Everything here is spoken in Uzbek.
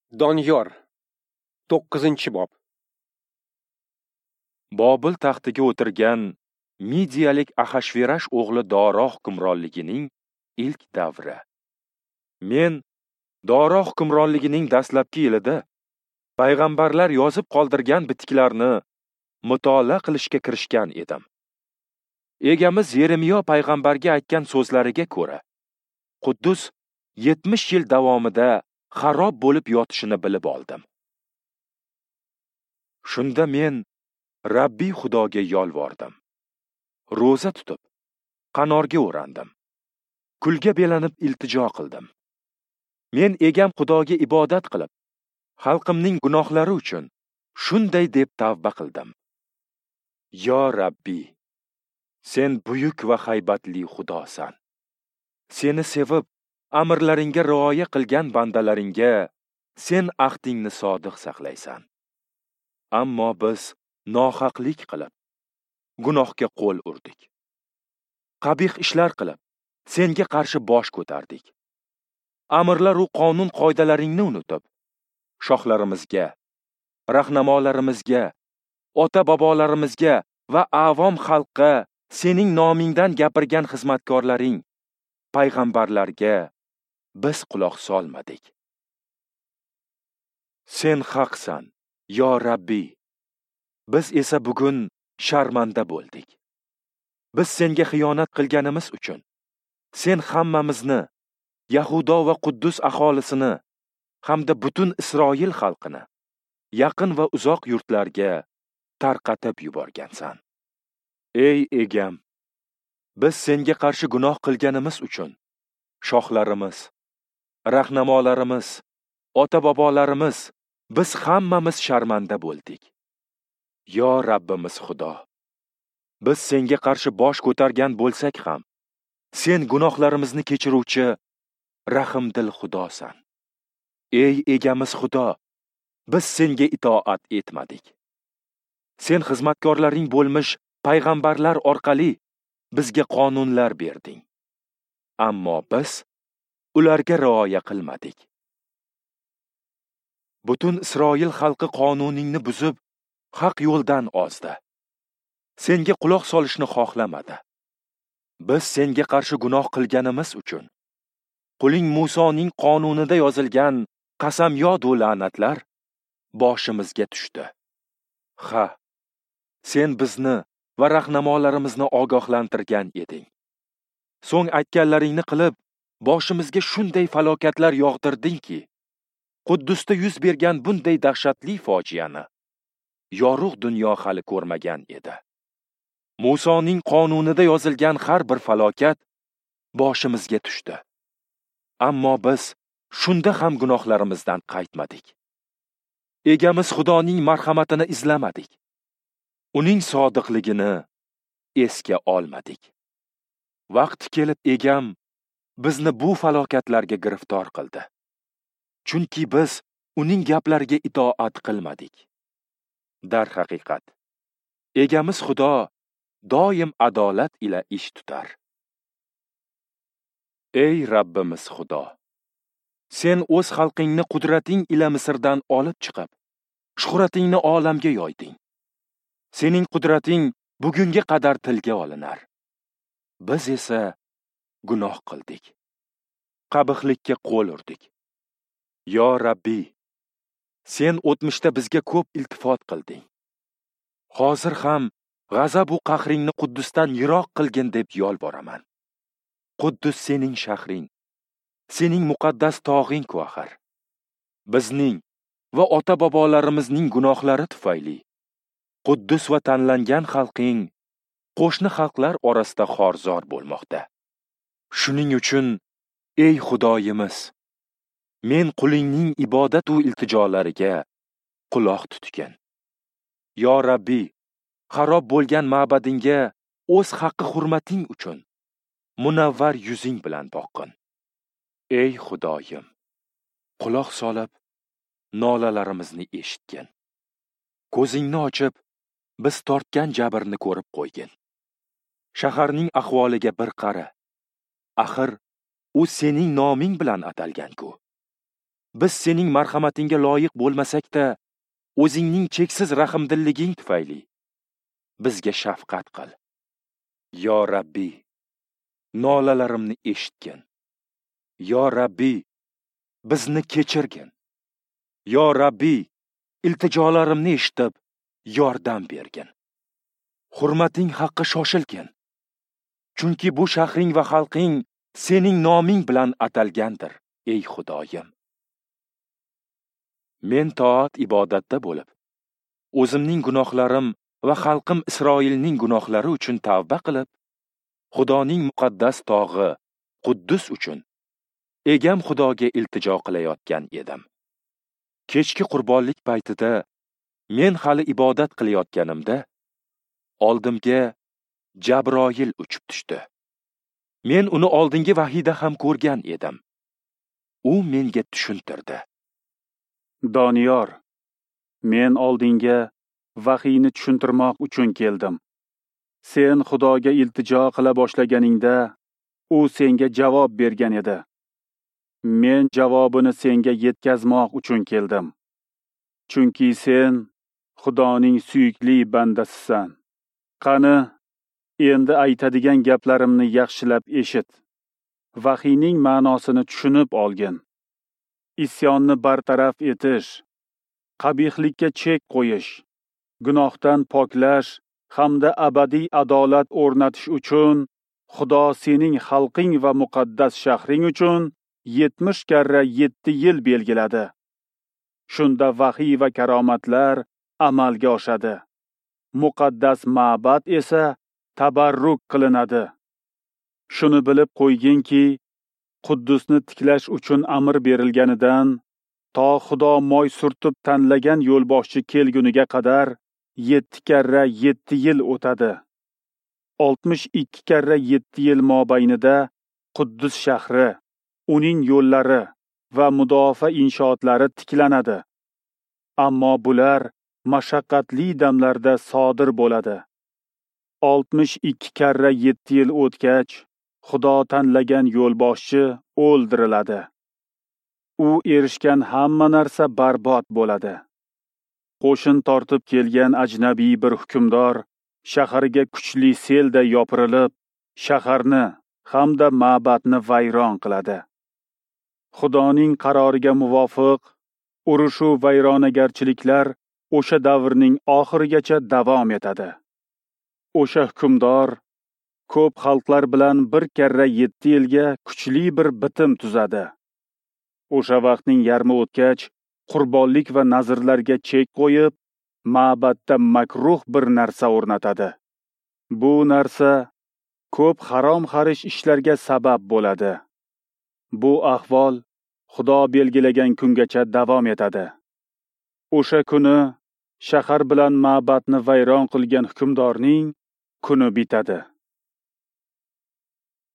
Doniyor 9-bob. Bobil taxtiga o'tirgan midiyalik Ahashverash o'g'li Doro hukmronligining ilk davri. Men Doro hukmronligining dastlabki yilida payg'ambarlar yozib qoldirgan bitiklarni mutolaa qilishga kirishgan edim. Egamiz Yeremiyo payg'ambarga aytgan so'zlariga ko'ra, Quddus 70 yil davomida xarob bo'lib yotishini bilib oldim. Shunda men Rabbiy Xudoga yolvordim. Roza tutib, qanorga o'randim. Kulga belanib iltijo qildim. Men egam Xudoga ibodat qilib, xalqimning gunohlari uchun shunday deb tavba qildim. Yo Rabbiy, sen buyuk va haybatli Xudosan. Seni sevib, amrlaringga rioya qilgan bandalaringga sen ahdingni sodiq saqlaysan. Ammo biz nohaqlik qilib, gunohga qo'l urdik. Qabih ishlar qilib, senga qarshi bosh ko'tardik. Amrlar va qonun qoidalaringni unutib, shohlarimizga, rahnamolarimizga, ota-bobolarimizga va avom xalqqa sening nomingdan gapirgan xizmatkorlaring, payg'ambarlarga biz quloq solmadik. Sen haqsan, yo Rabbiy. Biz esa bugun sharmanda bo'ldik. Biz senga xiyonat qilganimiz uchun sen hammamizni, Yahudo va Quddus aholisini hamda butun Isroil xalqini yaqin va uzoq yurtlarga tarqatib yuborgansan. Ey egam, biz senga qarshi gunoh qilganimiz uchun shohlarimiz, rahnamolarimiz, ota-bobolarimiz, biz hammamiz sharmanda bo'ldik. Yo Rabbimiz Xudo, biz senga qarshi bosh ko'targan bo'lsak ham, sen gunohlarimizni kechiruvchi, rahmdil Xudosan. Ey egamiz Xudo, biz senga itoat etmadik. Sen xizmatkorlaring bo'lmish payg'ambarlar orqali bizga qonunlar berding. Ammo biz ularga rioya qilmadik. Butun Isroil xalqi qonuningni buzib, haq yo'ldan ozdi. Senga quloq solishni xohlamadi. Biz senga qarshi gunoh qilganimiz uchun quling Musoning qonunida yozilgan qasamyod va la'natlar boshimizga tushdi. Ha, sen bizni va rahnamolarimizni ogohlantirgan eding. So'ng aytganlaringni qilib, boshimizga shunday falokatlar yog'dirdingki, Quddusda yuz bergan bunday dahshatli fojiani yorug' dunyo hali ko'rmagan edi. Musoning qonunida yozilgan har bir falokat boshimizga tushdi. Ammo biz shunda ham gunohlarimizdan qaytmadik. Egamiz Xudoning marhamatini izlamadik. Uning sodiqligini esga olmadik. Vaqti kelib egam bizni bu falokatlarga giriftor qildi. Chunki biz uning gaplariga itoat qilmadik. Dar haqiqat, egamiz Xudo doim adolat ila ish tutar. Ey Rabbimiz Xudo, sen o'z xalqingni qudrating ila Misrdan olib chiqib, shuhratingni olamga yoyding. Sening qudrating bugunga qadar tilga olinar. Biz esa gunoh qildik. Qabihlikka qo'l urdik. Yo Rabbiy, sen o'tmishda bizga ko'p iltifot qilding. Hozir ham g'azab va qahringni Quddusdan yiroq qilgin deb yolboraman. Quddus sening shahring, sening muqaddas tog'ing-ku axir. Bizning va ota-bobolarimizning gunohlari tufayli Quddus va tanlangan xalqing qo'shni xalqlar orasida xorzor bo'lmoqda. Shuning uchun, ey Xudoyimiz, men qulingning ibodat va iltijolariga quloq tutgin. Yo Rabbiy, xarob bo'lgan ma'badingga o'z haqqi hurmating uchun munavvar yuzing bilan boqqin. Ey Xudoyim, quloq solib nolalarimizni eshitgin. Ko'zingni ochib, biz tortgan jabrni ko'rib qo'ygin. Shaharning ahvoliga bir qara. Axir u sening noming bilan atalgan-ku. biz sening marhamatingga loyiq bo'lmasak-da, o'zingning cheksiz rahmdilliging tufayli bizga shafqat qil. Yo Rabbiy, nolalarimni eshitgin. Yo Rabbiy, bizni kechirgin. Yo Rabbiy, iltijolarimni eshitib, yordam bergin. Hurmating haqqi shoshilgin. Chunki bu shahring va xalqing sening noming bilan atalgandir, ey Xudoyim. Men toat ibodatda bo'lib, o'zimning gunohlarim va xalqim Isroilning gunohlari uchun tavba qilib, Xudoning muqaddas tog'i Quddus uchun egam Xudoga iltijo qilayotgan edim. Kechki qurbonlik paytida men hali ibodat qilayotganimda oldimga Jabroil uchib tushdi. Men uni oldingi vahiyda ham ko'rgan edim. U menga tushuntirdi. Doniyor, men oldinga vahiyni tushuntirmoq uchun keldim. Sen Xudoga iltijo qila boshlaganingda, u senga javob bergan edi. Men javobini senga yetkazmoq uchun keldim. Chunki sen Xudoning suyukli bandasisan. Qani, endi aytadigan gaplarimni yaxshilab eshit. Vahiyning ma'nosini tushunib olgin. Isyonni bartaraf etish, qabihlikka chek qo'yish, gunohdan poklash hamda abadiy adolat o'rnatish uchun Xudo sening xalqing va muqaddas shahring uchun 70 karra 7 yil belgiladi. Shunda vahiy va karomatlar amalga oshadi. Muqaddas ma'bad esa tabarruk qilinadi. Shuni bilib qo'yginki, Quddusni tiklash uchun amr berilganidan to Xudo moy surtib tanlagan yo'lboshchi kelguniga qadar 7 karra 7 yil o'tadi. 62 karra 7 yil mobaynida Quddus shahri, uning yo'llari va mudofaa inshootlari tiklanadi. Ammo bular mashaqqatli damlarda sodir bo'ladi. 62 karra 7 yil o'tgach, Xudo tanlagan yo'lboshchi o'ldiriladi. U erishgan hamma narsa barbod bo'ladi. Qo'shin tortib kelgan ajnabiy bir hukmdor shaharga kuchli selday yopirilib, shaharni hamda ma'badni vayron qiladi. Xudoning qaroriga muvofiq urush va vayronagarchiliklar o'sha davrning oxirigacha davom etadi. O'sha hukmdor ko'p xalqlar bilan 1 karra 7 yilga kuchli bir bitim tuzadi. O'sha vaqtning yarmi o'tgach, qurbonlik va nazrlarga chek qo'yib, ma'badda makruh bir narsa o'rnatadi. Bu narsa ko'p harom-xarish ishlarga sabab bo'ladi. Bu ahvol Xudo belgilagan kungacha davom etadi. O'sha kuni shahar bilan ma'badni vayron qilgan hukmdorning kuni bitadi.